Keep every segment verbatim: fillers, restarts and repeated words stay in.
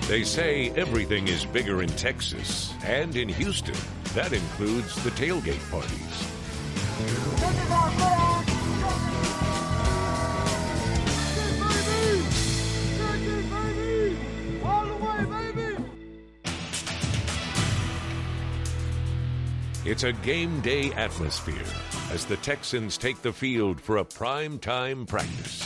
They say everything is bigger in Texas and in Houston. That includes the tailgate parties. It's a game day atmosphere as the Texans take the field for a prime time practice.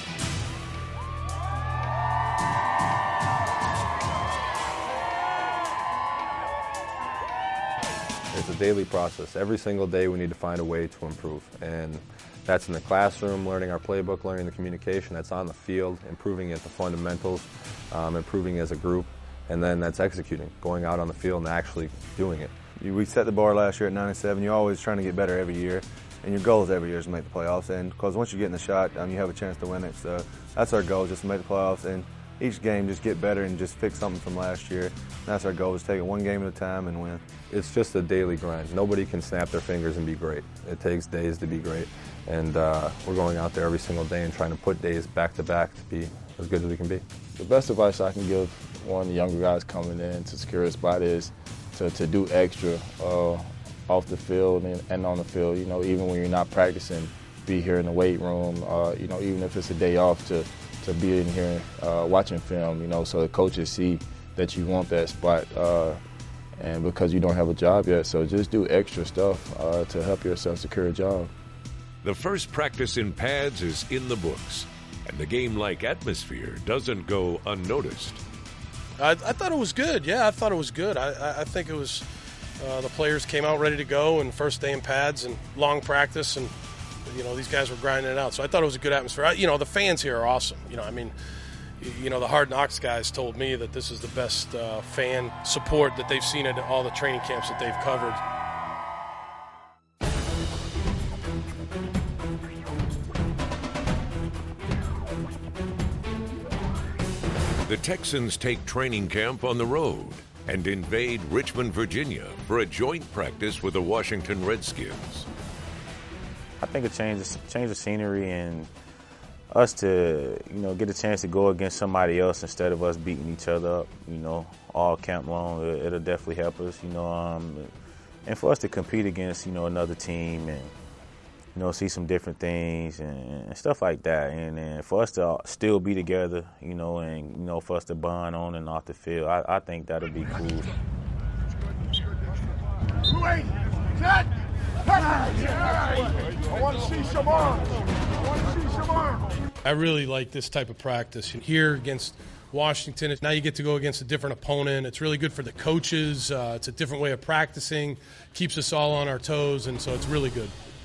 It's a daily process. Every single day we need to find a way to improve. And that's in the classroom, learning our playbook, learning the communication. That's on the field, improving at the fundamentals, um, improving as a group. And then that's executing, going out on the field and actually doing it. We set the bar last year at nine and seven. You're always trying to get better every year. And your goal is every year is to make the playoffs. And because once you get in the shot, um, you have a chance to win it. So that's our goal, just to make the playoffs. And each game, just get better and just fix something from last year. And that's our goal, is take it one game at a time and win. It's just a daily grind. Nobody can snap their fingers and be great. It takes days to be great. And uh, we're going out there every single day and trying to put days back to back to be as good as we can be. The best advice I can give one of the younger guys coming in to secure a spot is to, to do extra uh, off the field and, and on the field. You know, even when you're not practicing, be here in the weight room. Uh, you know, even if it's a day off, to to be in here uh, watching film. You know, so the coaches see that you want that spot, uh, and because you don't have a job yet, so just do extra stuff uh, to help yourself secure a job. The first practice in pads is in the books, and the game-like atmosphere doesn't go unnoticed. I, I thought it was good. Yeah, I thought it was good. I, I, I think it was uh, the players came out ready to go, and first day in pads and long practice, and you know these guys were grinding it out. So I thought it was a good atmosphere. I, you know the fans here are awesome. You know, I mean, you know the Hard Knocks guys told me that this is the best uh, fan support that they've seen at all the training camps that they've covered. The Texans take training camp on the road and invade Richmond, Virginia for a joint practice with the Washington Redskins. I think a change, change of scenery and us to, you know, get a chance to go against somebody else instead of us beating each other up, you know, all camp long, it, it'll definitely help us, you know, um, and for us to compete against, you know, another team and, you know, see some different things and, and stuff like that. And, and for us to still be together, you know, and, you know, for us to bond on and off the field, I, I think that'll be cool. Wait, set. I want to see some arms. I want to see some arms. I really like this type of practice. Here against Washington, now you get to go against a different opponent. It's really good for the coaches. Uh, it's a different way of practicing, keeps us all on our toes, and so it's really good.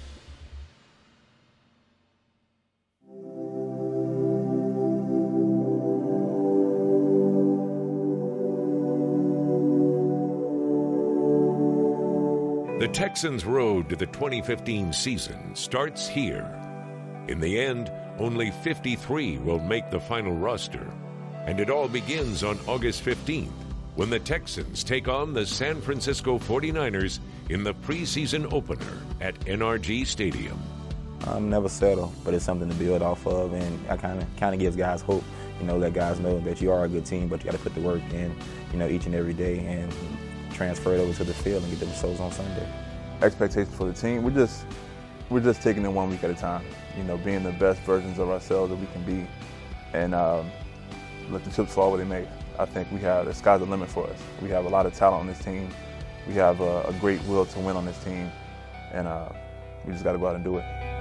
The Texans' road to the twenty fifteen season starts here. In the end, only fifty-three will make the final roster. And it all begins on August fifteenth, when the Texans take on the San Francisco forty-niners in the preseason opener at N R G Stadium. Um, never settle, but it's something to build off of, and I kind of kind of gives guys hope. You know, let guys know that you are a good team, but you got to put the work in, you know, each and every day, and transfer it over to the field and get the results on Sunday. Expectations for the team, we're just we're just taking it one week at a time. You know, being the best versions of ourselves that we can be, and um, let the chips fall where they may. I think we have the sky's the limit for us. We have a lot of talent on this team. We have a, a great will to win on this team, and uh, we just got to go out and do it.